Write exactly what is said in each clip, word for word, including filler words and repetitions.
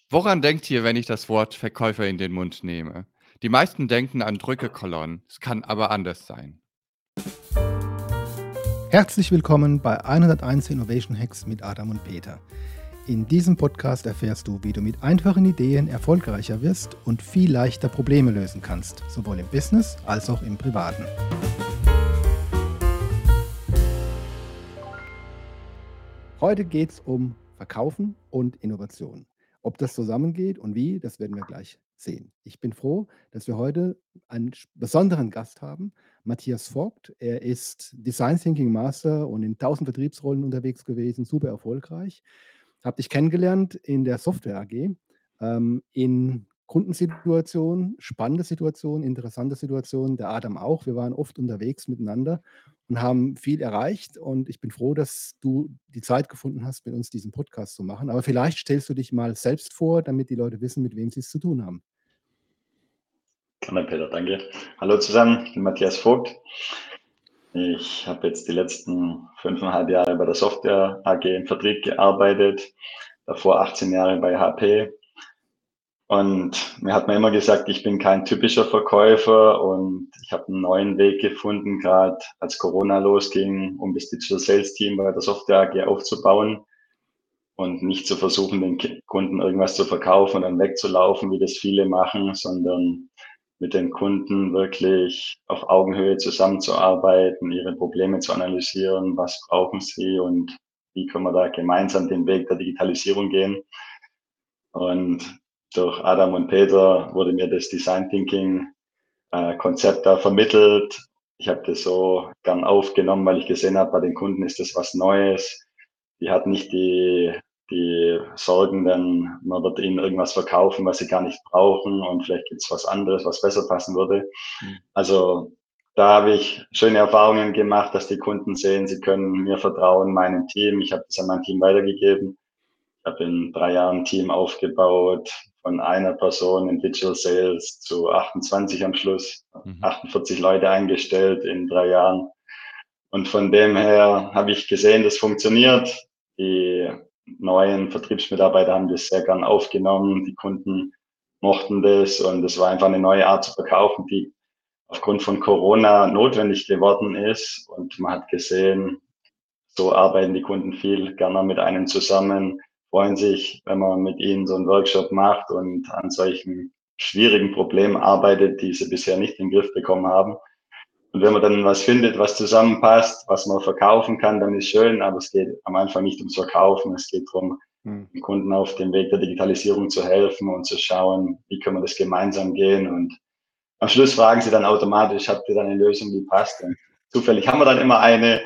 Woran denkt ihr, wenn ich das Wort Verkäufer in den Mund nehme? Die meisten denken an Drückekolonnen. Es kann aber anders sein. Herzlich willkommen bei hunderteins Innovation Hacks mit Adam und Peter. In diesem Podcast erfährst du, wie du mit einfachen Ideen erfolgreicher wirst und viel leichter Probleme lösen kannst, sowohl im Business als auch im Privaten. Heute geht es um Verkaufen und Innovation. Ob das zusammengeht und wie, das werden wir gleich sehen. Ich bin froh, dass wir heute einen besonderen Gast haben, Matthias Vogt. Er ist Design Thinking Master und in tausend Vertriebsrollen unterwegs gewesen, super erfolgreich. Habe dich kennengelernt in der Software A G, ähm, in Kundensituationen, spannende Situationen, interessante Situationen, der Adam auch. Wir waren oft unterwegs miteinander und haben viel erreicht. Und ich bin froh, dass du die Zeit gefunden hast, mit uns diesen Podcast zu machen. Aber vielleicht stellst du dich mal selbst vor, damit die Leute wissen, mit wem sie es zu tun haben. Gerne, Peter, danke. Hallo zusammen, ich bin Matthias Vogt. Ich habe jetzt die letzten fünfeinhalb Jahre bei der Software A G im Vertrieb gearbeitet, davor achtzehn Jahre bei H P. Und mir hat man immer gesagt, ich bin kein typischer Verkäufer und ich habe einen neuen Weg gefunden, gerade als Corona losging, um das Digital Sales Team bei der Software A G aufzubauen und nicht zu versuchen, den Kunden irgendwas zu verkaufen und dann wegzulaufen, wie das viele machen, sondern mit den Kunden wirklich auf Augenhöhe zusammenzuarbeiten, ihre Probleme zu analysieren, was brauchen sie und wie können wir da gemeinsam den Weg der Digitalisierung gehen. Und durch Adam und Peter wurde mir das Design Thinking äh, Konzept da vermittelt. Ich habe das so gern aufgenommen, weil ich gesehen habe, bei den Kunden ist das was Neues. Die hatten nicht die, die Sorgen, dann man wird ihnen irgendwas verkaufen, was sie gar nicht brauchen und vielleicht gibt's was anderes, was besser passen würde. Mhm. Also da habe ich schöne Erfahrungen gemacht, dass die Kunden sehen, sie können mir vertrauen, meinem Team. Ich habe das an mein Team weitergegeben. Ich habe in drei Jahren ein Team aufgebaut, von einer Person in Digital Sales zu achtundzwanzig am Schluss, mhm. achtundvierzig Leute eingestellt in drei Jahren. Und von dem her habe ich gesehen, das funktioniert. Die neuen Vertriebsmitarbeiter haben das sehr gern aufgenommen. Die Kunden mochten das und es war einfach eine neue Art zu verkaufen, die aufgrund von Corona notwendig geworden ist. Und man hat gesehen, so arbeiten die Kunden viel gerne mit einem zusammen, freuen sich, wenn man mit ihnen so einen Workshop macht und an solchen schwierigen Problemen arbeitet, die sie bisher nicht in den Griff bekommen haben. Und wenn man dann was findet, was zusammenpasst, was man verkaufen kann, dann ist schön, aber es geht am Anfang nicht ums Verkaufen, es geht darum, hm. den Kunden auf dem Weg der Digitalisierung zu helfen und zu schauen, wie können wir das gemeinsam gehen. Und am Schluss fragen sie dann automatisch, habt ihr dann eine Lösung, die passt? Und zufällig haben wir dann immer eine,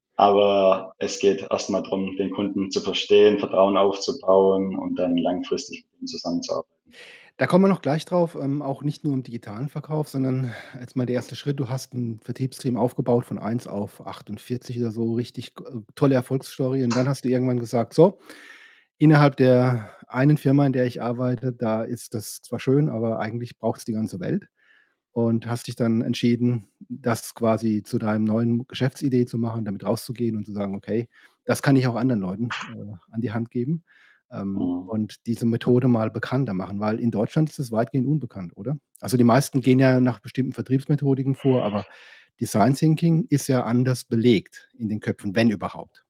aber es geht erstmal darum, den Kunden zu verstehen, Vertrauen aufzubauen und dann langfristig mit ihm zusammenzuarbeiten. Da kommen wir noch gleich drauf, ähm, auch nicht nur im digitalen Verkauf, sondern jetzt mal der erste Schritt. Du hast ein Vertriebsteam aufgebaut von eins auf achtundvierzig oder so, richtig äh, tolle Erfolgsstory. Und dann hast du irgendwann gesagt, so, innerhalb der einen Firma, in der ich arbeite, da ist das zwar schön, aber eigentlich braucht es die ganze Welt. Und hast dich dann entschieden, das quasi zu deinem neuen Geschäftsidee zu machen, damit rauszugehen und zu sagen, okay, das kann ich auch anderen Leuten äh, an die Hand geben. Ähm, Mhm. und diese Methode mal bekannter machen, weil in Deutschland ist es weitgehend unbekannt, oder? Also die meisten gehen ja nach bestimmten Vertriebsmethodiken vor, aber Design Thinking ist ja anders belegt in den Köpfen, wenn überhaupt.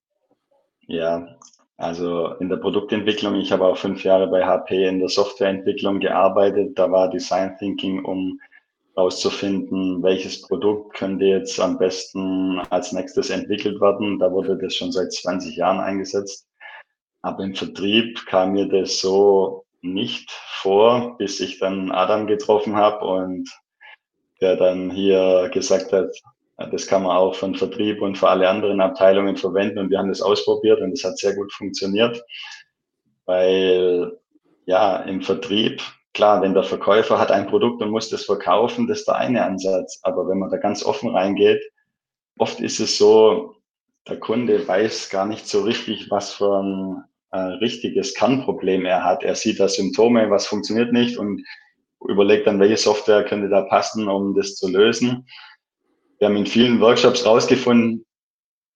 Ja, also in der Produktentwicklung, ich habe auch fünf Jahre bei H P in der Softwareentwicklung gearbeitet. Da war Design Thinking, um herauszufinden, welches Produkt könnte jetzt am besten als nächstes entwickelt werden. Da wurde das schon seit zwanzig Jahren eingesetzt. Aber im Vertrieb kam mir das so nicht vor, bis ich dann Adam getroffen habe und der dann hier gesagt hat, das kann man auch für den Vertrieb und für alle anderen Abteilungen verwenden. Und wir haben das ausprobiert und es hat sehr gut funktioniert, weil ja, im Vertrieb, klar, wenn der Verkäufer hat ein Produkt und muss das verkaufen, das ist der eine Ansatz. Aber wenn man da ganz offen reingeht, oft ist es so, der Kunde weiß gar nicht so richtig, was für ein äh, richtiges Kernproblem er hat. Er sieht da Symptome, was funktioniert nicht und überlegt dann, welche Software könnte da passen, um das zu lösen. Wir haben in vielen Workshops rausgefunden,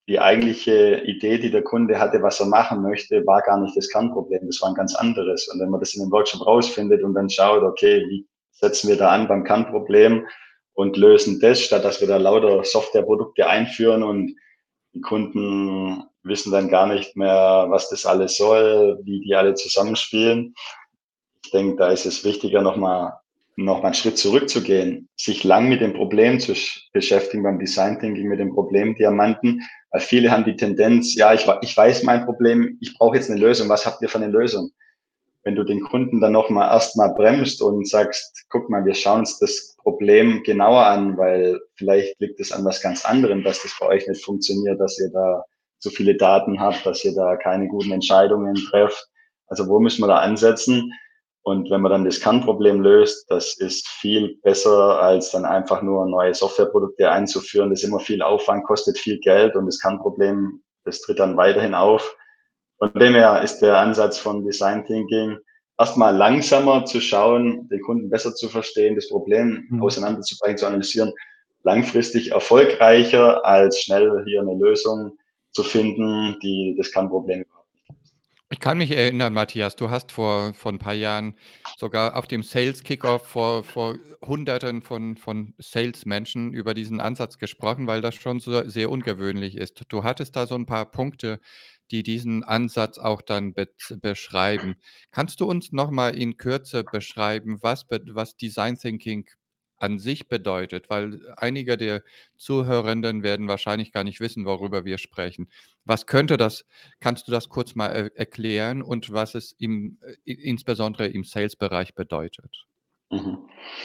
die eigentliche Idee, die der Kunde hatte, was er machen möchte, war gar nicht das Kernproblem, das war ein ganz anderes. Und wenn man das in einem Workshop rausfindet und dann schaut, okay, wie setzen wir da an beim Kernproblem und lösen das, statt dass wir da lauter Softwareprodukte einführen und die Kunden wissen dann gar nicht mehr, was das alles soll, wie die alle zusammenspielen. Ich denke, da ist es wichtiger, nochmal noch mal einen Schritt zurückzugehen, sich lang mit dem Problem zu beschäftigen, beim Design Thinking mit dem Problem Diamanten, weil viele haben die Tendenz, ja, ich, ich weiß mein Problem, ich brauche jetzt eine Lösung, was habt ihr für eine Lösung? Wenn du den Kunden dann nochmal erstmal bremst und sagst, guck mal, wir schauen uns das Problem genauer an, weil vielleicht liegt es an was ganz anderem, dass das bei euch nicht funktioniert, dass ihr da so viele Daten habt, dass ihr da keine guten Entscheidungen trefft. Also wo müssen wir da ansetzen? Und wenn man dann das Kernproblem löst, das ist viel besser, als dann einfach nur neue Softwareprodukte einzuführen. Das ist immer viel Aufwand, kostet viel Geld und das Kernproblem, das tritt dann weiterhin auf. Von dem her ist der Ansatz von Design Thinking erstmal langsamer zu schauen, den Kunden besser zu verstehen, das Problem Mhm. auseinanderzubringen, zu analysieren, langfristig erfolgreicher, als schnell hier eine Lösung zu finden, die das Kernproblem überhaupt nicht löst. Ich kann mich erinnern, Matthias, du hast vor, vor ein paar Jahren sogar auf dem Sales Kickoff vor, vor Hunderten von, von Salesmenschen über diesen Ansatz gesprochen, weil das schon so sehr ungewöhnlich ist. Du hattest da so ein paar Punkte, die diesen Ansatz auch dann be beschreiben. Kannst du uns nochmal in Kürze beschreiben, was, be was Design Thinking an sich bedeutet? Weil einige der Zuhörenden werden wahrscheinlich gar nicht wissen, worüber wir sprechen. Was könnte das Kannst du das kurz mal er erklären und was es im äh, insbesondere im Sales-Bereich bedeutet? Mhm.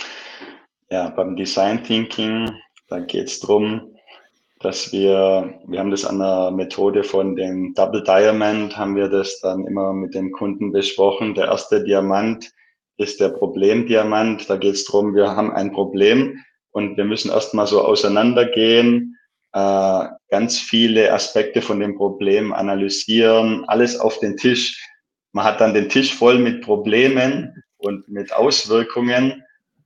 Ja, beim Design Thinking, da geht es darum, dass wir, wir haben das an der Methode von dem Double Diamond, haben wir das dann immer mit den Kunden besprochen. Der erste Diamant ist der Problemdiamant. Da geht es darum, wir haben ein Problem und wir müssen erstmal so auseinandergehen, äh, ganz viele Aspekte von dem Problem analysieren, alles auf den Tisch. Man hat dann den Tisch voll mit Problemen und mit Auswirkungen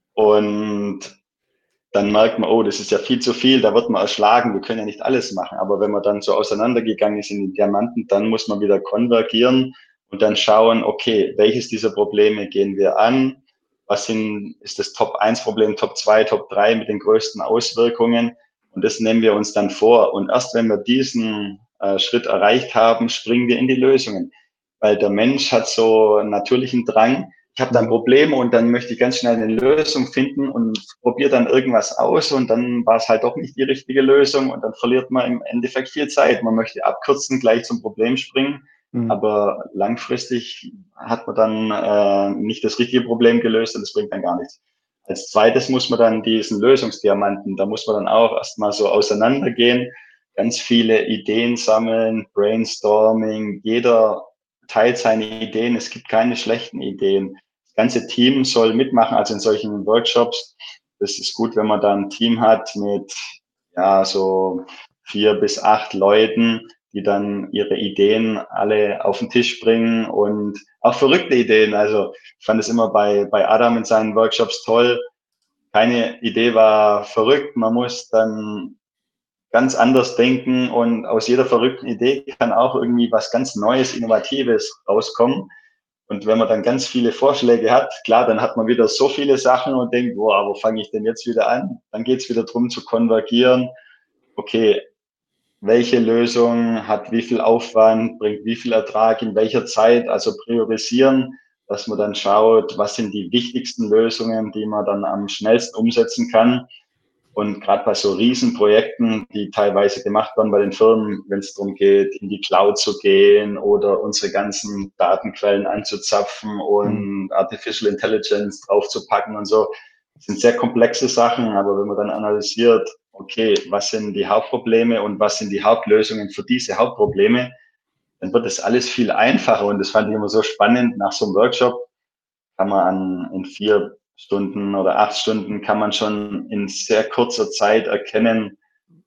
und dann merkt man, oh, das ist ja viel zu viel, da wird man erschlagen, wir können ja nicht alles machen. Aber wenn man dann so auseinandergegangen ist in den Diamanten, dann muss man wieder konvergieren und dann schauen, okay, welches dieser Probleme gehen wir an? Was sind, ist das Top eins Problem, Top zwei, Top drei mit den größten Auswirkungen? Und das nehmen wir uns dann vor. Und erst wenn wir diesen äh, Schritt erreicht haben, springen wir in die Lösungen. Weil der Mensch hat so einen natürlichen Drang, ich habe da ein Problem und dann möchte ich ganz schnell eine Lösung finden und probiere dann irgendwas aus und dann war es halt doch nicht die richtige Lösung und dann verliert man im Endeffekt viel Zeit. Man möchte abkürzen, gleich zum Problem springen, Mhm. aber langfristig hat man dann äh, nicht das richtige Problem gelöst und das bringt dann gar nichts. Als zweites muss man dann diesen Lösungsdiamanten, da muss man dann auch erstmal so auseinandergehen, ganz viele Ideen sammeln, Brainstorming, jeder teilt seine Ideen, es gibt keine schlechten Ideen. Das ganze Team soll mitmachen, also in solchen Workshops. Das ist gut, wenn man da ein Team hat mit ja so vier bis acht Leuten, die dann ihre Ideen alle auf den Tisch bringen und auch verrückte Ideen. Also ich fand es immer bei, bei Adam in seinen Workshops toll. Keine Idee war verrückt. Man muss dann ganz anders denken und aus jeder verrückten Idee kann auch irgendwie was ganz Neues, Innovatives rauskommen. Und wenn man dann ganz viele Vorschläge hat, klar, dann hat man wieder so viele Sachen und denkt, boah, wo fange ich denn jetzt wieder an? Dann geht es wieder darum zu konvergieren. Okay, welche Lösung hat wie viel Aufwand, bringt wie viel Ertrag in welcher Zeit? Also priorisieren, dass man dann schaut, was sind die wichtigsten Lösungen, die man dann am schnellsten umsetzen kann. Und gerade bei so Riesenprojekten, die teilweise gemacht werden bei den Firmen, wenn es darum geht, in die Cloud zu gehen oder unsere ganzen Datenquellen anzuzapfen und Artificial Intelligence draufzupacken und so, das sind sehr komplexe Sachen. Aber wenn man dann analysiert, okay, was sind die Hauptprobleme und was sind die Hauptlösungen für diese Hauptprobleme, dann wird das alles viel einfacher. Und das fand ich immer so spannend. Nach so einem Workshop kann man an, in vier Stunden oder acht Stunden kann man schon in sehr kurzer Zeit erkennen,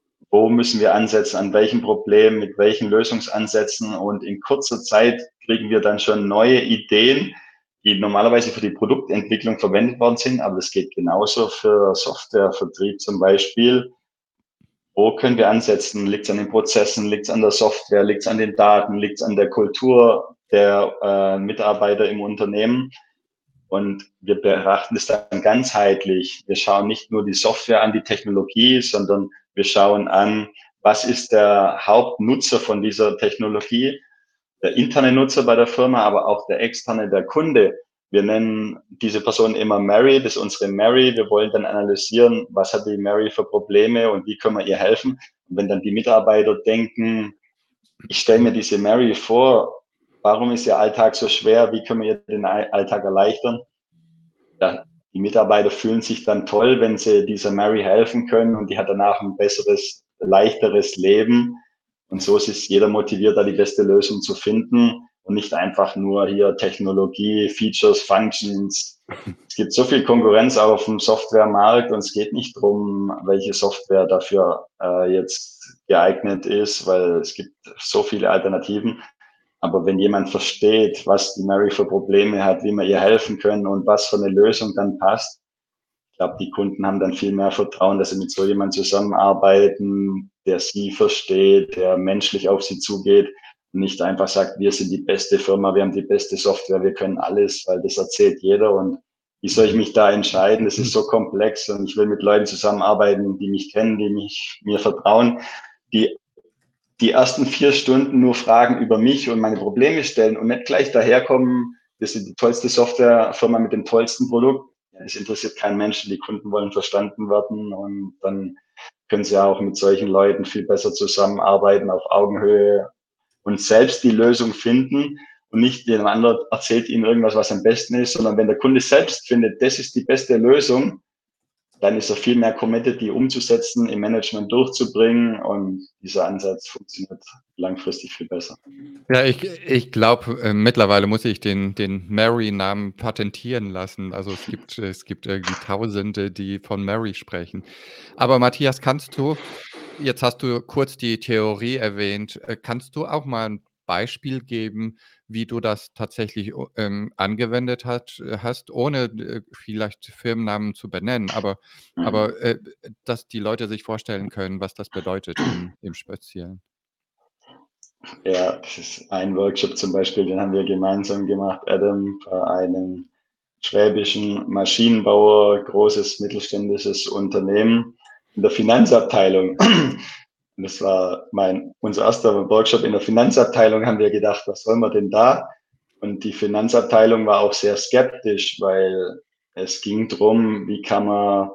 wo müssen wir ansetzen, an welchem Problem, mit welchen Lösungsansätzen. Und in kurzer Zeit kriegen wir dann schon neue Ideen, die normalerweise für die Produktentwicklung verwendet worden sind. Aber das geht genauso für Softwarevertrieb zum Beispiel. wo können wir ansetzen? Liegt es an den Prozessen, liegt es an der Software, liegt es an den Daten, liegt es an der Kultur der äh, Mitarbeiter im Unternehmen? Und wir betrachten es dann ganzheitlich. Wir schauen nicht nur die Software an, die Technologie, sondern wir schauen an, was ist der Hauptnutzer von dieser Technologie, der interne Nutzer bei der Firma, aber auch der externe, der Kunde. Wir nennen diese Person immer Mary, das ist unsere Mary. Wir wollen dann analysieren, was hat die Mary für Probleme und wie können wir ihr helfen. Und wenn dann die Mitarbeiter denken, ich stelle mir diese Mary vor, warum ist ihr Alltag so schwer, wie können wir ihr den Alltag erleichtern? Ja, die Mitarbeiter fühlen sich dann toll, wenn sie dieser Mary helfen können und die hat danach ein besseres, leichteres Leben. Und so ist jeder motiviert, da die beste Lösung zu finden und nicht einfach nur hier Technologie, Features, Functions. Es gibt so viel Konkurrenz auf dem Softwaremarkt und es geht nicht darum, welche Software dafür äh, jetzt geeignet ist, weil es gibt so viele Alternativen. Aber wenn jemand versteht, was die Mary für Probleme hat, wie wir ihr helfen können und was für eine Lösung dann passt, ich glaube, die Kunden haben dann viel mehr Vertrauen, dass sie mit so jemandem zusammenarbeiten, der sie versteht, der menschlich auf sie zugeht und nicht einfach sagt, wir sind die beste Firma, wir haben die beste Software, wir können alles, weil das erzählt jeder. Und wie soll ich mich da entscheiden? Das ist so komplex und ich will mit Leuten zusammenarbeiten, die mich kennen, die mich, mir vertrauen, die die ersten vier Stunden nur Fragen über mich und meine Probleme stellen und nicht gleich daherkommen, wir sind die tollste Softwarefirma mit dem tollsten Produkt. Es interessiert keinen Menschen, die Kunden wollen verstanden werden und dann können sie auch mit solchen Leuten viel besser zusammenarbeiten auf Augenhöhe und selbst die Lösung finden und nicht jemand anderer erzählt ihnen irgendwas, was am besten ist, sondern wenn der Kunde selbst findet, das ist die beste Lösung, dann ist er viel mehr committed, die umzusetzen, im Management durchzubringen und dieser Ansatz funktioniert langfristig viel besser. Ja, ich, ich glaube, äh, mittlerweile muss ich den, den Mary-Namen patentieren lassen. Also es gibt, es gibt irgendwie Tausende, die von Mary sprechen. Aber Matthias, kannst du, jetzt hast du kurz die Theorie erwähnt, äh, kannst du auch mal ein Beispiel geben, wie du das tatsächlich o- ähm, angewendet hat, äh, hast, ohne äh, vielleicht Firmennamen zu benennen, aber, Mhm. aber äh, dass die Leute sich vorstellen können, was das bedeutet im, im Speziellen. Ja, das ist ein Workshop zum Beispiel, den haben wir gemeinsam gemacht, Adam, bei einem schwäbischen Maschinenbauer, großes mittelständisches Unternehmen in der Finanzabteilung. Und das war mein, unser erster Workshop in der Finanzabteilung, haben wir gedacht, was sollen wir denn da? Und die Finanzabteilung war auch sehr skeptisch, weil es ging drum, wie kann man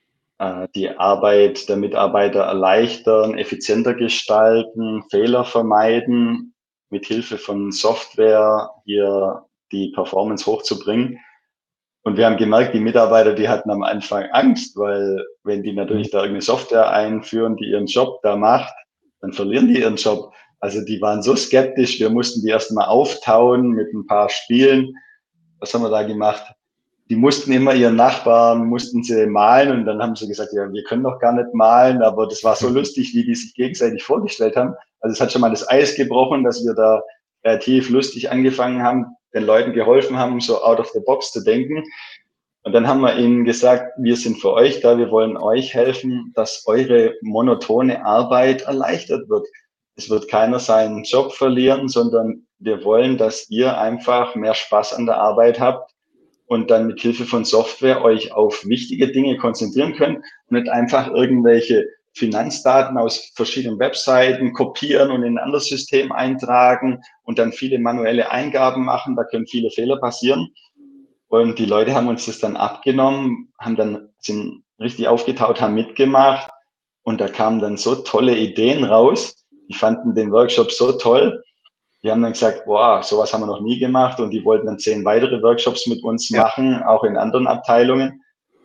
äh, die Arbeit der Mitarbeiter erleichtern, effizienter gestalten, Fehler vermeiden, mit Hilfe von Software hier die Performance hochzubringen. Und wir haben gemerkt, die Mitarbeiter, die hatten am Anfang Angst, weil wenn die natürlich da irgendeine Software einführen, die ihren Job da macht, dann verlieren die ihren Job. Also die waren so skeptisch, wir mussten die erst mal auftauen mit ein paar Spielen. Was haben wir da gemacht? Die mussten immer ihren Nachbarn, mussten sie malen und dann haben sie gesagt, ja, wir können doch gar nicht malen, aber das war so lustig, wie die sich gegenseitig vorgestellt haben. Also es hat schon mal das Eis gebrochen, dass wir da kreativ lustig angefangen haben, den Leuten geholfen haben, so out of the box zu denken. Und dann haben wir ihnen gesagt, wir sind für euch da, wir wollen euch helfen, dass eure monotone Arbeit erleichtert wird. Es wird keiner seinen Job verlieren, sondern wir wollen, dass ihr einfach mehr Spaß an der Arbeit habt und dann mit Hilfe von Software euch auf wichtige Dinge konzentrieren könnt und nicht einfach irgendwelche Finanzdaten aus verschiedenen Webseiten kopieren und in ein anderes System eintragen und dann viele manuelle Eingaben machen. Da können viele Fehler passieren. Und die Leute haben uns das dann abgenommen, haben dann, sind richtig aufgetaut, haben mitgemacht und da kamen dann so tolle Ideen raus. Die fanden den Workshop so toll. Die haben dann gesagt, boah, sowas haben wir noch nie gemacht und die wollten dann zehn weitere Workshops mit uns Ja. machen, auch in anderen Abteilungen,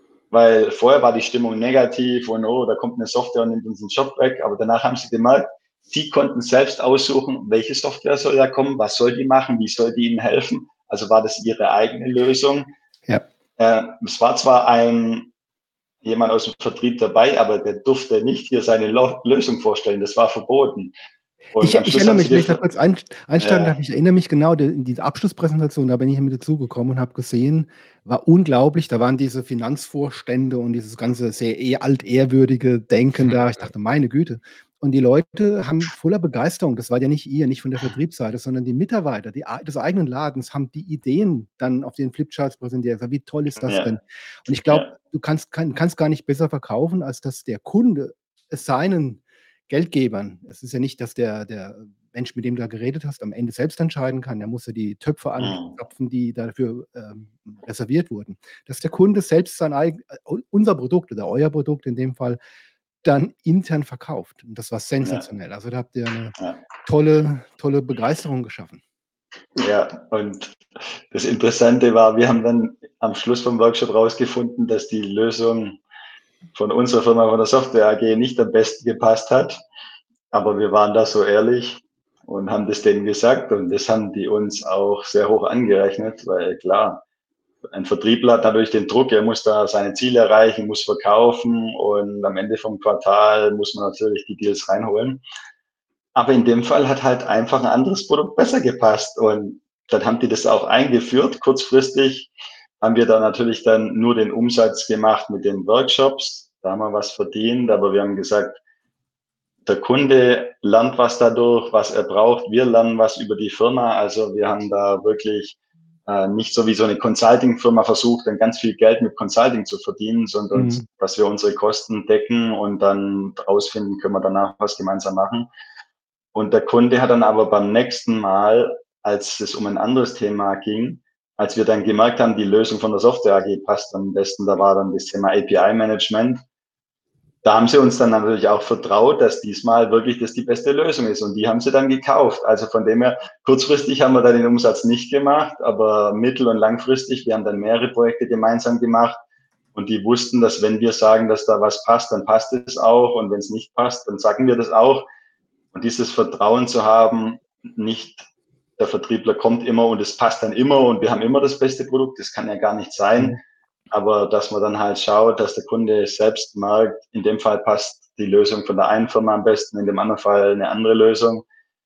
weil vorher war die Stimmung negativ und oh, da kommt eine Software und nimmt uns den Job weg, aber danach haben sie gemerkt, sie konnten selbst aussuchen, welche Software soll da kommen, was soll die machen, wie soll die ihnen helfen, also war das ihre eigene Lösung. Ja. Äh, es war zwar ein jemand aus dem Vertrieb dabei, aber der durfte nicht hier seine Lo Lösung vorstellen, das war verboten. Und Ich am ich Schluss erinnere haben sie mich, wenn ich da gefra kurz ein einsteigen ja. darf, ich erinnere mich genau, de in diese Abschlusspräsentation, da bin ich mit dazugekommen und habe gesehen, war unglaublich, da waren diese Finanzvorstände und dieses ganze sehr eh altehrwürdige Denken da. Ich dachte: „Meine Güte." Und die Leute haben voller Begeisterung, das war ja nicht ihr, nicht von der Vertriebsseite, sondern die Mitarbeiter, die ei des eigenen Ladens haben die Ideen dann auf den Flipcharts präsentiert. Ich sage: „Wie toll ist das Ja, denn?" Und ich glaube, ja. du kannst kann kannst gar nicht besser verkaufen, als dass der Kunde es seinen Geldgebern, es ist ja nicht, dass der der Mensch, mit dem du da geredet hast, am Ende selbst entscheiden kann. Der muss ja die Töpfe Mhm. anzapfen, die dafür, ähm, reserviert wurden. Dass der Kunde selbst sein eigen äh, u unser Produkt oder euer Produkt in dem Fall dann intern verkauft. Und das war Ja. sensationell. Also, da habt ihr 'ne Ja. tolle tolle Begeisterung geschaffen. Ja, und das Interessante war, wir haben dann am Schluss vom Workshop rausgefunden, dass die Lösung von unserer Firma, von der Software A G nicht am besten gepasst hat. Aber wir waren da so ehrlich und haben das denen gesagt und das haben die uns auch sehr hoch angerechnet, weil klar, ein Vertriebler hat dadurch den Druck, er muss da seine Ziele erreichen, muss verkaufen und am Ende vom Quartal muss man natürlich die Deals reinholen. Aber in dem Fall hat halt einfach ein anderes Produkt besser gepasst und dann haben die das auch eingeführt. Kurzfristig haben wir da natürlich dann nur den Umsatz gemacht mit den Workshops. Da haben wir was verdient, aber wir haben gesagt, der Kunde lernt was dadurch, was er braucht. Wir lernen was über die Firma. Also wir haben da wirklich äh, nicht so wie so eine Consulting-Firma versucht, dann ganz viel Geld mit Consulting zu verdienen, sondern Mhm. dass wir unsere Kosten decken und dann rausfinden, können wir danach was gemeinsam machen. Und der Kunde hat dann aber beim nächsten Mal, als es um ein anderes Thema ging, als wir dann gemerkt haben, die Lösung von der Software A G passt am besten, da war dann das Thema A P I-Management. Da haben sie uns dann natürlich auch vertraut, dass diesmal wirklich das die beste Lösung ist und die haben sie dann gekauft. Also von dem her, kurzfristig haben wir da den Umsatz nicht gemacht, aber mittel- und langfristig, wir haben dann mehrere Projekte gemeinsam gemacht und die wussten, dass wenn wir sagen, dass da was passt, dann passt es auch und wenn es nicht passt, dann sagen wir das auch. Und dieses Vertrauen zu haben, nicht der Vertriebler kommt immer und es passt dann immer und wir haben immer das beste Produkt, das kann ja gar nicht sein. Mhm. Aber dass man dann halt schaut, dass der Kunde selbst merkt, in dem Fall passt die Lösung von der einen Firma am besten, in dem anderen Fall eine andere Lösung.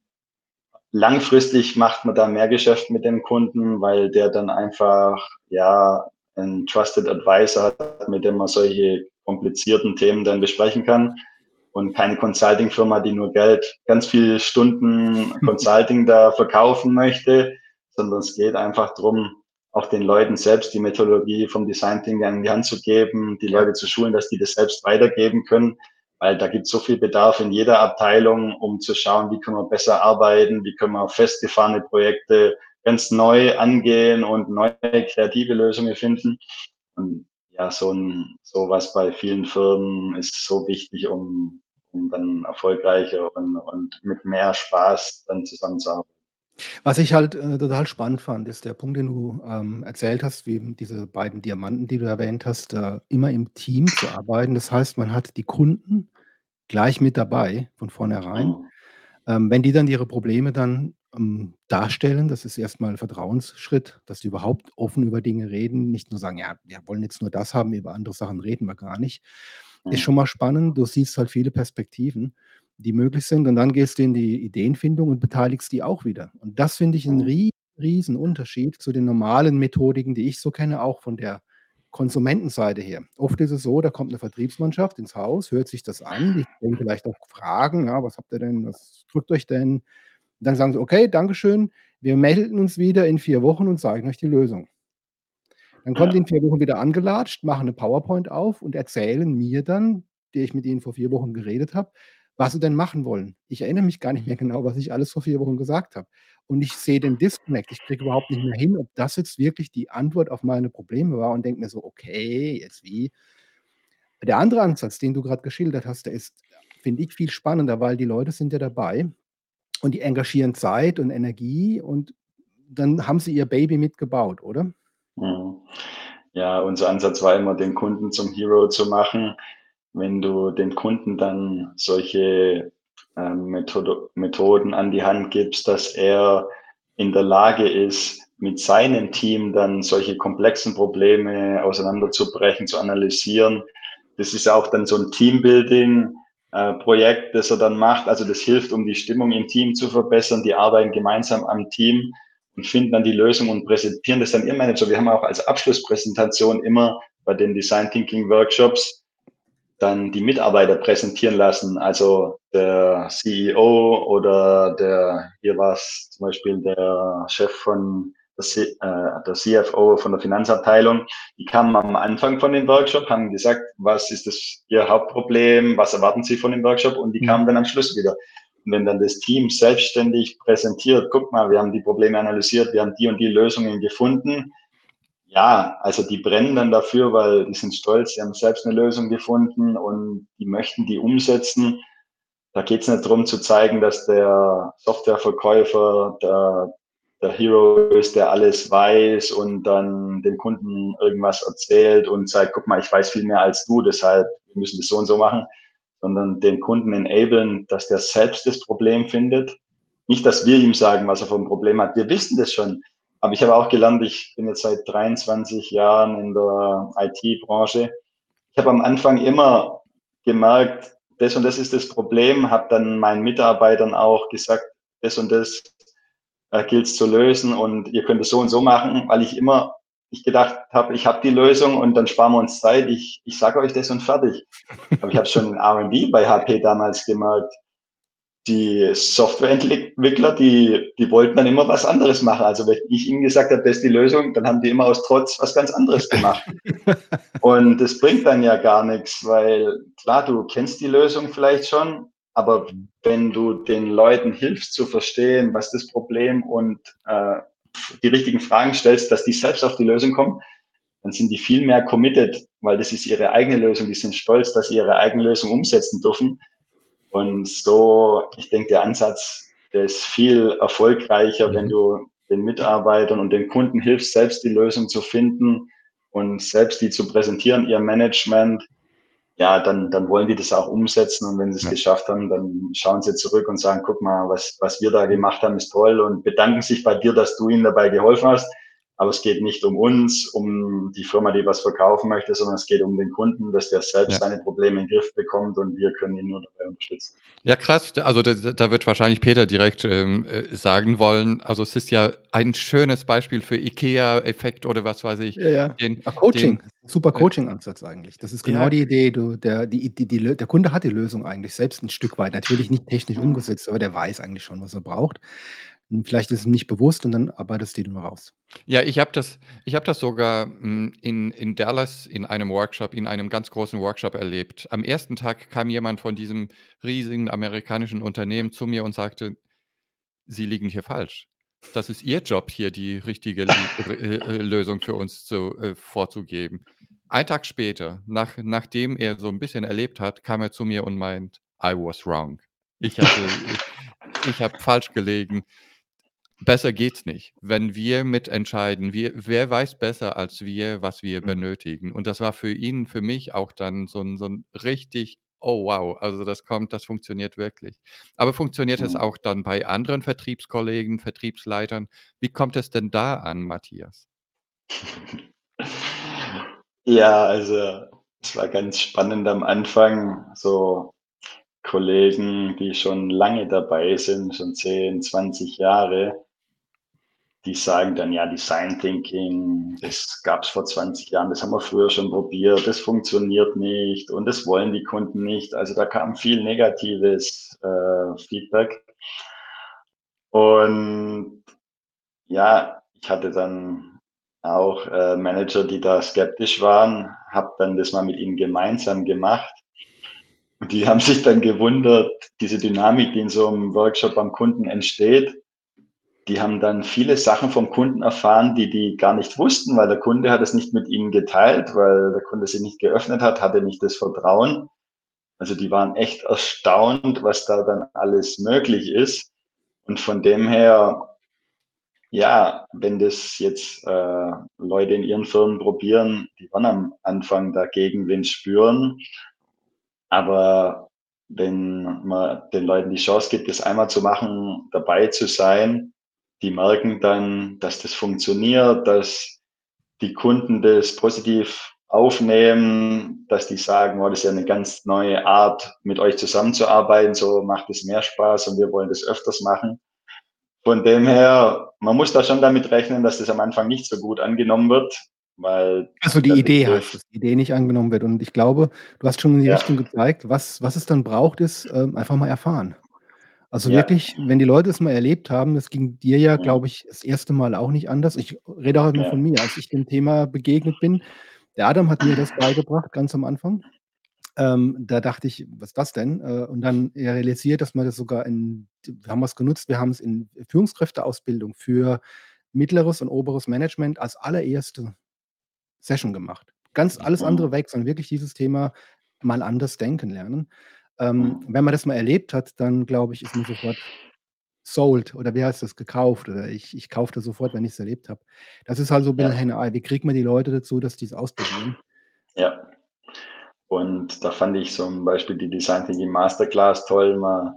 Langfristig macht man da mehr Geschäft mit dem Kunden, weil der dann einfach, ja, einen Trusted Advisor hat, mit dem man solche komplizierten Themen dann besprechen kann und keine Consulting-Firma, die nur Geld, ganz viele Stunden Consulting da verkaufen möchte, sondern es geht einfach drum, auch den Leuten selbst die Methodologie vom Design Thinking in die Hand zu geben, die Ja. Leute zu schulen, dass die das selbst weitergeben können, weil da gibt es so viel Bedarf in jeder Abteilung, um zu schauen, wie können wir besser arbeiten, wie können wir festgefahrene Projekte ganz neu angehen und neue kreative Lösungen finden. Und ja, so ein sowas bei vielen Firmen ist so wichtig, um um dann erfolgreicher und und mit mehr Spaß dann zusammenzuarbeiten. Was ich halt, äh, total spannend fand, ist der Punkt, den du, ähm, erzählt hast, wie diese beiden Diamanten, die du erwähnt hast, äh, immer im Team zu arbeiten. Das heißt, man hat die Kunden gleich mit dabei von vornherein. Mhm. Ähm, wenn die dann ihre Probleme dann, ähm, darstellen, das ist erst mal 'n Vertrauensschritt, dass die überhaupt offen über Dinge reden, nicht nur sagen: „Ja, wir wollen jetzt nur das haben, über andere Sachen reden wir gar nicht." Ist schon Mhm. mal spannend. Du siehst halt viele Perspektiven, die möglich sind und dann gehst du in die Ideenfindung und beteiligst die auch wieder. Und das finde ich 'n Mhm. rie riesen Unterschied zu den normalen Methodiken, die ich so kenne, auch von der Konsumentenseite her. Oft ist es so, da kommt 'ne Vertriebsmannschaft ins Haus, hört sich das an, die stellen vielleicht auch Fragen: „Ja, was habt ihr denn? Was drückt euch denn?" Dann sagen sie: „Okay, dankeschön. Wir melden uns wieder in vier Wochen und zeigen euch die Lösung." Dann kommen die in Ja. vier Wochen wieder angelatscht, machen 'ne PowerPoint auf und erzählen mir dann, der ich mit ihnen vor vier Wochen geredet habe, was sie denn machen wollen. Ich erinnere mich gar nicht mehr genau, was ich alles vor vier Wochen gesagt habe. Und ich sehe den Disconnect. Ich kriege überhaupt nicht mehr hin, ob das jetzt wirklich die Antwort auf meine Probleme war und denke mir so: „Okay, jetzt wie?" Der andere Ansatz, den du grad geschildert hast, der ist, finde ich, viel spannender, weil die Leute sind ja dabei und die engagieren Zeit und Energie und dann haben sie ihr Baby mitgebaut, oder? Mhm. Ja, unser Ansatz war immer, den Kunden zum Hero zu machen. Wenn du dem Kunden dann solche, ähm, Methodo Methoden an die Hand gibst, dass er in der Lage ist, mit seinem Team dann solche komplexen Probleme auseinanderzubrechen, zu analysieren. Das ist auch dann so 'n Teambuilding, äh, Projekt, das er dann macht. Also das hilft, um die Stimmung im Team zu verbessern. Die arbeiten gemeinsam am Team und finden dann die Lösung und präsentieren das dann im Manager. Wir haben auch als Abschlusspräsentation immer bei den Design Thinking Workshops dann die Mitarbeiter präsentieren lassen. Also der C E O oder der, hier war es zum Beispiel der Chef von der, C, äh, der C F O von der Finanzabteilung, die kamen am Anfang von dem Workshop, haben gesagt, was ist das Ihr Hauptproblem, was erwarten Sie von dem Workshop, und die Mhm. kamen dann am Schluss wieder. Und wenn dann das Team selbstständig präsentiert, guck mal, wir haben die Probleme analysiert, wir haben die und die Lösungen gefunden, ja, also die brennen dann dafür, weil die sind stolz, sie haben selbst eine Lösung gefunden und die möchten die umsetzen. Da geht es nicht darum zu zeigen, dass der Softwareverkäufer der, der Hero ist, der alles weiß und dann dem Kunden irgendwas erzählt und sagt, guck mal, ich weiß viel mehr als du, deshalb wir müssen das so und so machen, sondern den Kunden enablen, dass der selbst das Problem findet. Nicht, dass wir ihm sagen, was er für ein Problem hat. Wir wissen das schon. Aber ich habe auch gelernt, ich bin jetzt seit dreiundzwanzig Jahren in der I T-Branche. Ich habe am Anfang immer gemerkt, das und das ist das Problem, habe dann meinen Mitarbeitern auch gesagt, das und das äh, gilt es zu lösen und ihr könnt es so und so machen, weil ich immer ich gedacht habe, ich habe die Lösung und dann sparen wir uns Zeit. Ich, ich sage euch das und fertig. Aber ich habe schon in R und D bei H P damals gemerkt, die Softwareentwickler, die, die wollten dann immer was anderes machen. Also wenn ich ihnen gesagt habe, das ist die Lösung, dann haben die immer aus Trotz was ganz anderes gemacht. Und das bringt dann ja gar nichts, weil klar, du kennst die Lösung vielleicht schon, aber wenn du den Leuten hilfst zu verstehen, was das Problem und äh, die richtigen Fragen stellst, dass die selbst auf die Lösung kommen, dann sind die viel mehr committed, weil das ist ihre eigene Lösung. Die sind stolz, dass sie ihre eigene Lösung umsetzen dürfen. Und so, ich denke, der Ansatz, der ist viel erfolgreicher, Mhm. wenn du den Mitarbeitern und den Kunden hilfst, selbst die Lösung zu finden und selbst die zu präsentieren, ihr Management. Ja, dann, dann wollen die das auch umsetzen. Und wenn sie es Ja. geschafft haben, dann schauen sie zurück und sagen, guck mal, was, was wir da gemacht haben, ist toll, und bedanken sich bei dir, dass du ihnen dabei geholfen hast. Aber es geht nicht um uns, um die Firma, die was verkaufen möchte, sondern es geht um den Kunden, dass der selbst Ja. seine Probleme in den Griff bekommt und wir können ihn nur dabei unterstützen. Ja, krass. Also da, da wird wahrscheinlich Peter direkt ähm, äh, sagen wollen, also es ist ja ein schönes Beispiel für IKEA-Effekt oder was weiß ich. Ja, ja. Den, Ah, Coaching, den, super äh, Coaching-Ansatz eigentlich. Das ist genau ja, die Idee. Du, der, die, die, die, Lö- der Kunde hat die Lösung eigentlich selbst ein Stück weit. Natürlich nicht technisch umgesetzt, aber der weiß eigentlich schon, was er braucht. Und vielleicht ist es ihm nicht bewusst und dann arbeitest du die nur raus. ja, ich habe das, ich habe das sogar mh, in, in Dallas in einem Workshop, in einem ganz großen Workshop erlebt. Am ersten Tag kam jemand von diesem riesigen amerikanischen Unternehmen zu mir und sagte, Sie liegen hier falsch. Das ist Ihr Job, hier die richtige Li äh, äh, Lösung für uns zu äh, vorzugeben. Ein Tag später, nach nachdem er so 'n bisschen erlebt hat, kam er zu mir und meint: „I was wrong. Ich hatte äh, ich habe falsch gelegen. Besser geht's nicht. Wenn wir mitentscheiden, wir wer weiß besser als wir, was wir Mhm. benötigen?“ Und das war für ihn, für mich auch dann so 'n so 'n richtig: „Oh wow, also das kommt das funktioniert wirklich.“ Aber funktioniert es auch dann bei anderen Vertriebskollegen, Vertriebsleitern? Wie kommt es denn da an, Matthias? Ja, also es war ganz spannend am Anfang, so Kollegen, die schon lange dabei sind, schon zehn, zwanzig Jahre, die sagen dann, ja, Design Thinking, das gab es vor zwanzig Jahren, das haben wir früher schon probiert, das funktioniert nicht und das wollen die Kunden nicht. Also da kam viel negatives äh, Feedback. Und ja, ich hatte dann auch äh, Manager, die da skeptisch waren, habe dann das mal mit ihnen gemeinsam gemacht. Und die haben sich dann gewundert, diese Dynamik, die in so einem Workshop beim Kunden entsteht. Die haben dann viele Sachen vom Kunden erfahren, die die gar nicht wussten, weil der Kunde hat es nicht mit ihnen geteilt, weil der Kunde sich nicht geöffnet hat, hatte nicht das Vertrauen. Also die waren echt erstaunt, was da dann alles möglich ist. Und von dem her, ja, wenn das jetzt äh, Leute in ihren Firmen probieren, die werden am Anfang da Gegenwind spüren. Aber wenn man den Leuten die Chance gibt, das einmal zu machen, dabei zu sein, die merken dann, dass das funktioniert, dass die Kunden das positiv aufnehmen, dass die sagen, oh, das ist ja eine ganz neue Art, mit euch zusammenzuarbeiten, so macht es mehr Spaß und wir wollen das öfters machen. Von dem her, man muss da schon damit rechnen, dass das am Anfang nicht so gut angenommen wird, weil Also, die der Idee heißt Begriff es, die Idee nicht angenommen wird. Und ich glaube, du hast schon in die ja, Richtung gezeigt. Was was es dann braucht, ist, ähm, einfach mal erfahren. Also, ja, wirklich, wenn die Leute es mal erlebt haben, das ging dir ja, mhm, glaube ich, das erste Mal auch nicht anders. Ich rede auch nur ja, von mir. Als ich dem Thema begegnet bin, der Adam hat mir das beigebracht ganz am Anfang. Ähm, da dachte ich: „Was ist das denn?“ Äh, und dann realisiert, dass man das sogar in wir haben was genutzt, wir haben es in Führungskräfteausbildung für mittleres und oberes Management als allererste Session gemacht. Ganz alles andere mhm, weg, sondern wirklich dieses Thema mal anders denken lernen. Ähm, mhm, wenn man das mal erlebt hat, dann glaube ich, ist man sofort sold oder wie heißt das, gekauft oder ich ich kaufe das sofort, wenn ich's erlebt habe. Das ist halt so 'n bisschen ja, Henne-Ei. Wie kriegt man die Leute dazu, dass die's ausprobieren? ja. Und da fand ich zum Beispiel die Design Thinking Masterclass toll, mal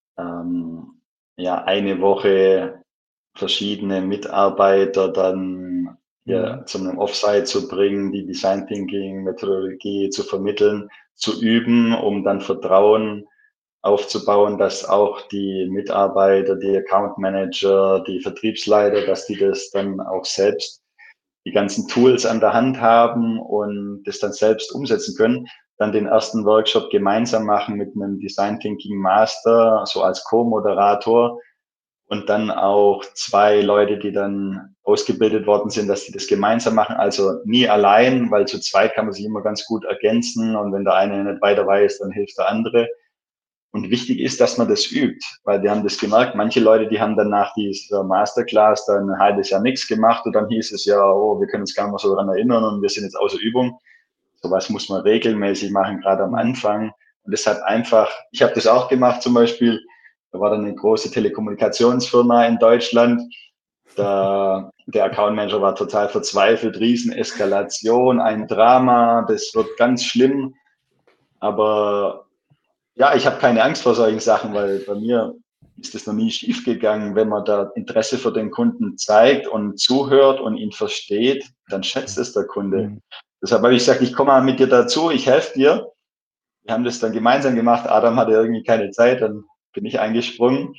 ähm, ja, eine Woche verschiedene Mitarbeiter dann Mhm. ja, zu einem Offsite zu bringen, die Design Thinking Methodologie zu vermitteln, zu üben, um dann Vertrauen aufzubauen, dass auch die Mitarbeiter, die Account Manager, die Vertriebsleiter, dass die das dann auch selbst die ganzen Tools an der Hand haben und das dann selbst umsetzen können. Dann den ersten Workshop gemeinsam machen mit einem Design Thinking Master, so als Co-Moderator und dann auch zwei Leute, die dann ausgebildet worden sind, dass sie das gemeinsam machen. Also nie allein, weil zu zweit kann man sich immer ganz gut ergänzen und wenn der eine nicht weiter weiß, dann hilft der andere. Und wichtig ist, dass man das übt, weil wir haben das gemerkt, manche Leute, die haben dann nach dieser Masterclass dann ein halbes Jahr nichts gemacht und dann hieß es ja, oh, wir können uns gar nicht mehr so daran erinnern und wir sind jetzt außer Übung. Sowas muss man regelmäßig machen, gerade am Mhm. Anfang. Und deshalb einfach, ich habe das auch gemacht zum Beispiel, da war dann eine große Telekommunikationsfirma in Deutschland, da, der Account Manager war total verzweifelt, Rieseneskalation, ein Drama, das wird ganz schlimm, aber ja, ich habe keine Angst vor solchen Sachen, weil bei mir ist das noch nie schiefgegangen. Wenn man da Interesse für den Kunden zeigt und zuhört und ihn versteht, dann schätzt es der Kunde. Mhm. Deshalb habe ich gesagt, ich komme mal mit dir dazu, ich helfe dir. Wir haben das dann gemeinsam gemacht. Adam hatte irgendwie keine Zeit, dann bin ich eingesprungen.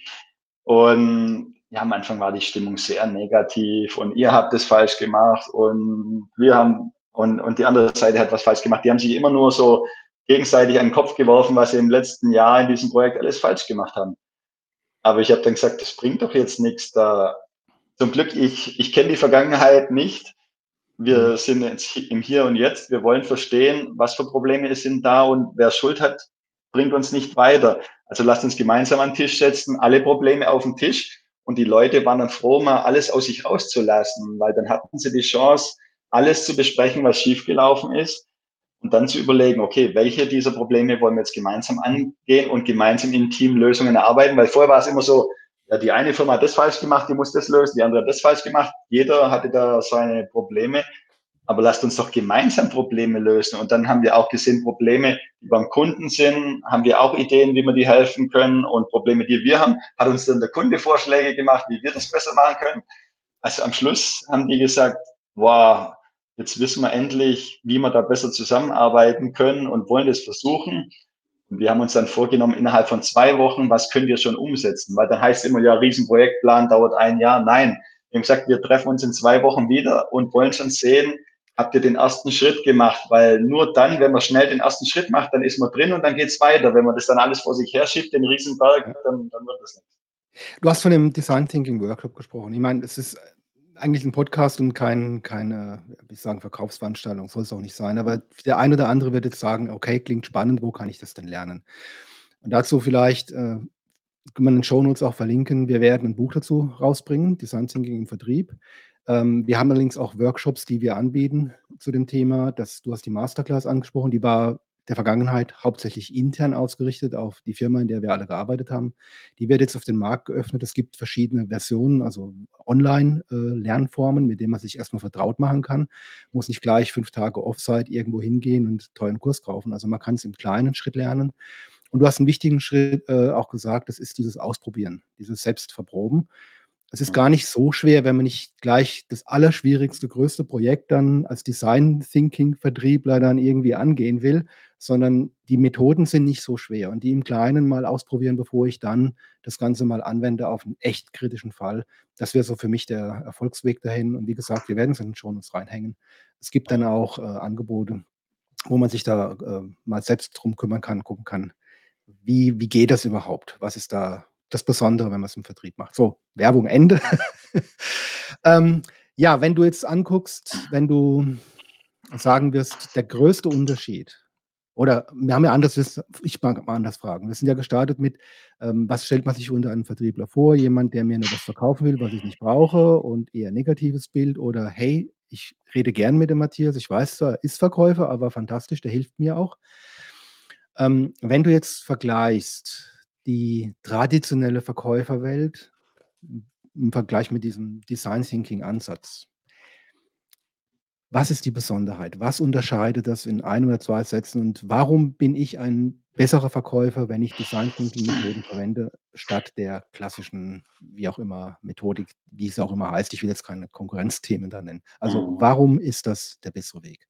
Und ja, am Anfang war die Stimmung sehr negativ und ihr habt es falsch gemacht und wir haben und, und die andere Seite hat was falsch gemacht. Die haben sich immer nur so gegenseitig an den Kopf geworfen, was sie im letzten Jahr in diesem Projekt alles falsch gemacht haben. Aber ich habe dann gesagt, das bringt doch jetzt nichts. Da zum Glück, ich, ich kenne die Vergangenheit nicht. Mhm. Wir sind jetzt im Hier und Jetzt. Wir wollen verstehen, was für Probleme sind da und wer Schuld hat, bringt uns nicht weiter. Also lasst uns gemeinsam an den Tisch setzen, alle Probleme auf den Tisch. Und die Leute waren dann froh, mal alles aus sich rauszulassen, weil dann hatten sie die Chance, alles zu besprechen, was schiefgelaufen ist und dann zu überlegen, okay, welche dieser Probleme wollen wir jetzt gemeinsam angehen und gemeinsam im Team Lösungen erarbeiten, weil vorher war es immer so, ja, die eine Firma hat das falsch gemacht, die muss das lösen, die andere hat das falsch gemacht, jeder hatte da seine Probleme, aber lasst uns doch gemeinsam Probleme lösen und dann haben wir auch gesehen, Probleme, die beim Kunden sind, haben wir auch Ideen, wie wir die helfen können und Probleme, die wir haben, hat uns dann der Kunde Vorschläge gemacht, wie wir das besser machen können. Also am Schluss haben die gesagt, wow, jetzt wissen wir endlich, wie wir da besser zusammenarbeiten können und wollen das versuchen. Und wir haben uns dann vorgenommen, innerhalb von zwei Wochen, was könnt ihr schon umsetzen? Weil dann heißt es immer, ja, Riesenprojektplan dauert ein Jahr. Nein, wir haben gesagt, wir treffen uns in zwei Wochen wieder und wollen schon sehen, habt ihr den ersten Schritt gemacht? Weil nur dann, wenn man schnell den ersten Schritt macht, dann ist man drin und dann geht's weiter. Wenn man das dann alles vor sich her schiebt, den Riesenberg, Ja. dann, dann wird das nicht. Du hast von dem Design Thinking Workshop gesprochen. Ich meine, es ist eigentlich ein Podcast und kein keine, wie ich sagen, Verkaufsveranstaltung, soll es auch nicht sein. Aber der eine oder andere wird jetzt sagen: „Okay, klingt spannend, wo kann ich das denn lernen?“ Und dazu vielleicht, äh, kann man in den Shownotes auch verlinken. Wir werden ein Buch dazu rausbringen, Design Thinking im Vertrieb. Ähm, wir haben allerdings auch Workshops, die wir anbieten zu dem Thema. Das du hast die Masterclass angesprochen, die war der Vergangenheit hauptsächlich intern ausgerichtet auf die Firma, in der wir alle gearbeitet haben. Die wird jetzt auf den Markt geöffnet. Es gibt verschiedene Versionen, also Online, äh, Lernformen, mit denen man sich erstmal vertraut machen kann. Muss nicht gleich fünf Tage Offsite irgendwo hingehen und teuren Kurs kaufen. Also, man kann es im kleinen Schritt lernen. Und du hast einen wichtigen Schritt, äh, auch gesagt, das ist dieses Ausprobieren, dieses Selbstverproben. Es ist gar nicht so schwer, wenn man nicht gleich das allerschwierigste, größte Projekt dann als Design Thinking Vertriebler dann irgendwie angehen will, sondern die Methoden sind nicht so schwer und die im Kleinen mal ausprobieren, bevor ich dann das Ganze mal anwende auf einen echt kritischen Fall. Das wäre so für mich der Erfolgsweg dahin. Und wie gesagt, wir werden es in den Shownotes reinhängen. Es gibt dann auch äh, Angebote, wo man sich da äh, mal selbst drum kümmern kann, gucken kann, wie, wie geht das überhaupt? Was ist da das Besondere, wenn man es im Vertrieb macht? So, Werbung Ende. ähm, ja, wenn du jetzt anguckst, wenn du sagen wirst, der größte Unterschied, oder wir haben ja anders, ich mag mal anders fragen. Wir sind ja gestartet mit, ähm, was stellt man sich unter einem Vertriebler vor? Jemand, der mir nur was verkaufen will, was ich nicht brauche und eher negatives Bild, oder hey, ich rede gern mit dem Matthias, ich weiß zwar, er ist Verkäufer, aber fantastisch, der hilft mir auch. Ähm, wenn du jetzt vergleichst die traditionelle Verkäuferwelt im Vergleich mit diesem Design Thinking Ansatz, was ist die Besonderheit? Was unterscheidet das in ein oder zwei Sätzen und warum bin ich ein besserer Verkäufer, wenn ich Design Thinking Methoden verwende, statt der klassischen, wie auch immer, Methodik, wie es auch immer heißt. Ich will jetzt keine Konkurrenzthemen da nennen. Also Mhm. warum ist das der bessere Weg?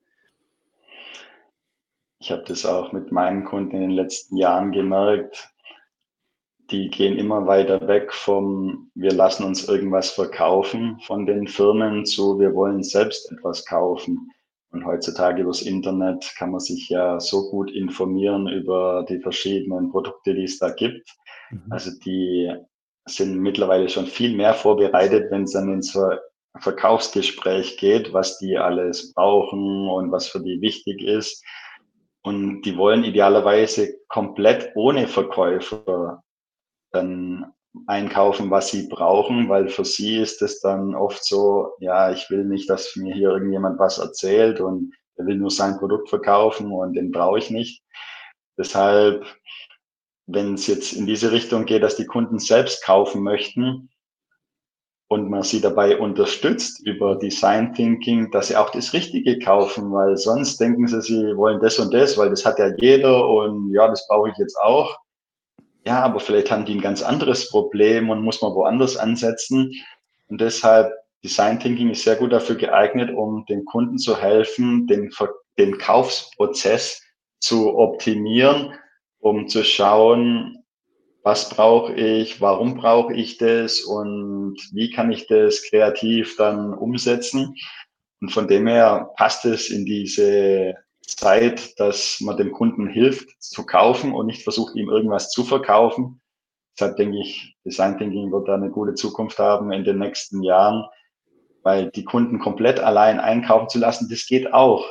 Ich habe das auch mit meinen Kunden in den letzten Jahren gemerkt. Die gehen immer weiter weg vom, wir lassen uns irgendwas verkaufen von den Firmen zu, wir wollen selbst etwas kaufen. Und heutzutage übers Internet kann man sich ja so gut informieren über die verschiedenen Produkte, die es da gibt. Mhm. Also die sind mittlerweile schon viel mehr vorbereitet, wenn es dann ins Ver Verkaufsgespräch geht, was die alles brauchen und was für die wichtig ist. Und die wollen idealerweise komplett ohne Verkäufer dann einkaufen, was sie brauchen, weil für sie ist es dann oft so, ja, ich will nicht, dass mir hier irgendjemand was erzählt und er will nur sein Produkt verkaufen und den brauche ich nicht. Deshalb, wenn es jetzt in diese Richtung geht, dass die Kunden selbst kaufen möchten und man sie dabei unterstützt über Design Thinking, dass sie auch das Richtige kaufen, weil sonst denken sie, sie wollen das und das, weil das hat ja jeder und ja, das brauche ich jetzt auch. Ja, aber vielleicht haben die ein ganz anderes Problem und muss man woanders ansetzen. Und deshalb, Design Thinking ist sehr gut dafür geeignet, um den Kunden zu helfen, den, den Kaufsprozess zu optimieren, um zu schauen, was brauche ich, warum brauche ich das und wie kann ich das kreativ dann umsetzen. Und von dem her passt es in diese Zeit, dass man dem Kunden hilft zu kaufen und nicht versucht, ihm irgendwas zu verkaufen. Deshalb denke ich, Design Thinking wird da eine gute Zukunft haben in den nächsten Jahren, weil die Kunden komplett allein einkaufen zu lassen, das geht auch.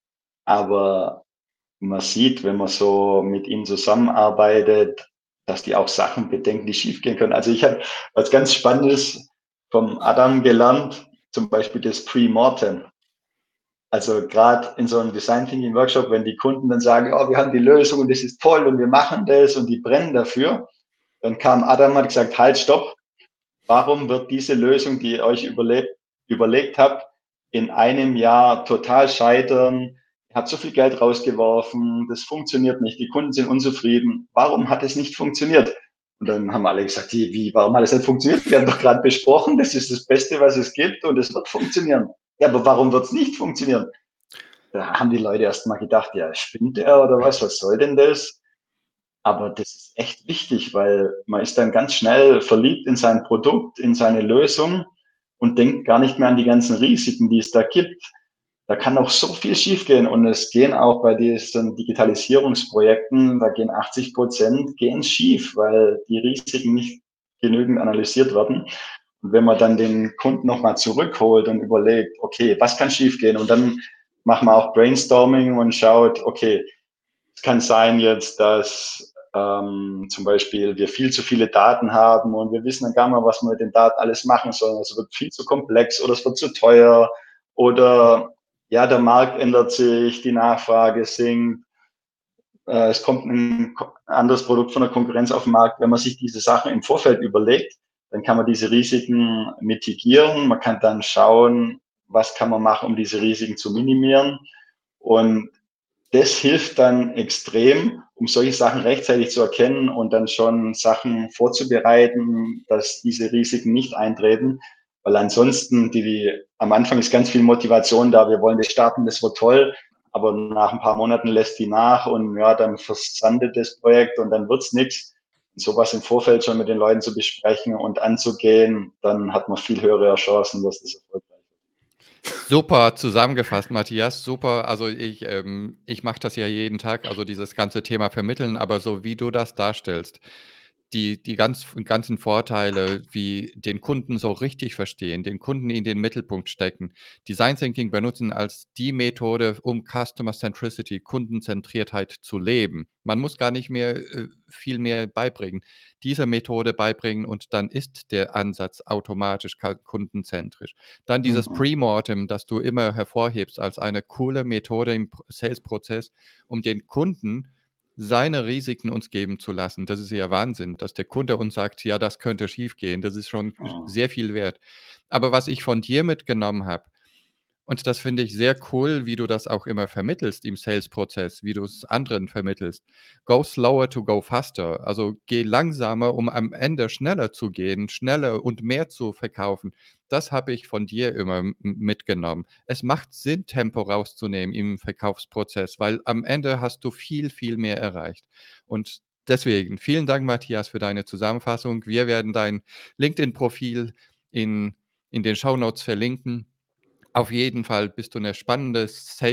Aber man sieht, wenn man so mit ihnen zusammenarbeitet, dass die auch Sachen bedenken, die schiefgehen können. Also ich habe was ganz Spannendes vom Adam gelernt, zum Beispiel das Pre-Mortem. Also gerade in so einem Design Thinking Workshop, wenn die Kunden dann sagen, oh, wir haben die Lösung und das ist toll und wir machen das und die brennen dafür, dann kam Adam und hat gesagt, halt, stopp. Warum wird diese Lösung, die ihr euch überlebt, überlegt habt, in einem Jahr total scheitern? Ihr habt so viel Geld rausgeworfen, das funktioniert nicht, die Kunden sind unzufrieden. Warum hat es nicht funktioniert? Und dann haben alle gesagt, wie, warum hat es nicht funktioniert? Wir haben doch gerade besprochen, das ist das Beste, was es gibt und es wird funktionieren. Ja, aber warum wird es nicht funktionieren? Da haben die Leute erst mal gedacht, ja, spinnt der oder was, was soll denn das? Aber das ist echt wichtig, weil man ist dann ganz schnell verliebt in sein Produkt, in seine Lösung und denkt gar nicht mehr an die ganzen Risiken, die es da gibt. Da kann auch so viel schiefgehen und es gehen auch bei diesen Digitalisierungsprojekten, da gehen achtzig Prozent gehen schief, weil die Risiken nicht genügend analysiert werden. Und wenn man dann den Kunden nochmal zurückholt und überlegt, okay, was kann schiefgehen? Und dann machen wir auch Brainstorming und schaut, okay, es kann sein jetzt, dass ähm, zum Beispiel wir viel zu viele Daten haben und wir wissen dann gar nicht mehr, was wir mit den Daten alles machen sollen. Es wird viel zu komplex oder es wird zu teuer oder ja, der Markt ändert sich, die Nachfrage sinkt, äh, es kommt ein anderes Produkt von der Konkurrenz auf den Markt. Wenn man sich diese Sachen im Vorfeld überlegt, dann kann man diese Risiken mitigieren. Man kann dann schauen, was kann man machen, um diese Risiken zu minimieren. Und das hilft dann extrem, um solche Sachen rechtzeitig zu erkennen und dann schon Sachen vorzubereiten, dass diese Risiken nicht eintreten. Weil ansonsten, die, die, am Anfang ist ganz viel Motivation da, wir wollen das starten, das wird toll, aber nach ein paar Monaten lässt die nach und ja, dann versandet das Projekt und dann wird's nichts. Sowas im Vorfeld schon mit den Leuten zu besprechen und anzugehen, dann hat man viel höhere Chancen, dass das erfolgreich ist. Super zusammengefasst, Matthias. Super. Also ich, ähm, ich mache das ja jeden Tag, also dieses ganze Thema vermitteln, aber so wie du das darstellst, die, die ganz, ganzen Vorteile, wie den Kunden so richtig verstehen, den Kunden in den Mittelpunkt stecken, Design Thinking benutzen als die Methode, um Customer Centricity, Kundenzentriertheit zu leben. Man muss gar nicht mehr äh, viel mehr beibringen. Diese Methode beibringen und dann ist der Ansatz automatisch ka- kundenzentrisch. Dann dieses Mhm. Pre-Mortem, das du immer hervorhebst als eine coole Methode im Pro- Sales-Prozess, um den Kunden seine Risiken uns geben zu lassen. Das ist ja Wahnsinn, dass der Kunde uns sagt, ja, das könnte schiefgehen. Das ist schon Mhm. sehr viel wert. Aber was ich von dir mitgenommen habe, und das finde ich sehr cool, wie du das auch immer vermittelst im Sales-Prozess, wie du es anderen vermittelst. Go slower to go faster. Also geh langsamer, um am Ende schneller zu gehen, schneller und mehr zu verkaufen. Das habe ich von dir immer m- mitgenommen. Es macht Sinn, Tempo rauszunehmen im Verkaufsprozess, weil am Ende hast du viel, viel mehr erreicht. Und deswegen vielen Dank, Matthias, für deine Zusammenfassung. Wir werden dein LinkedIn-Profil in, in den Shownotes verlinken. Auf jeden Fall bist du eine spannende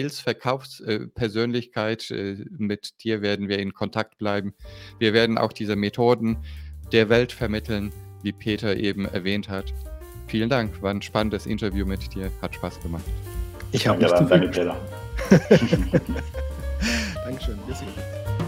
Sales-Verkaufspersönlichkeit. Mit dir werden wir in Kontakt bleiben. Wir werden auch diese Methoden der Welt vermitteln, wie Peter eben erwähnt hat. Vielen Dank, war ein spannendes Interview mit dir, hat Spaß gemacht. Ich habe Danke, nicht zu viel danke, Peter. Dankeschön. Bis sehen.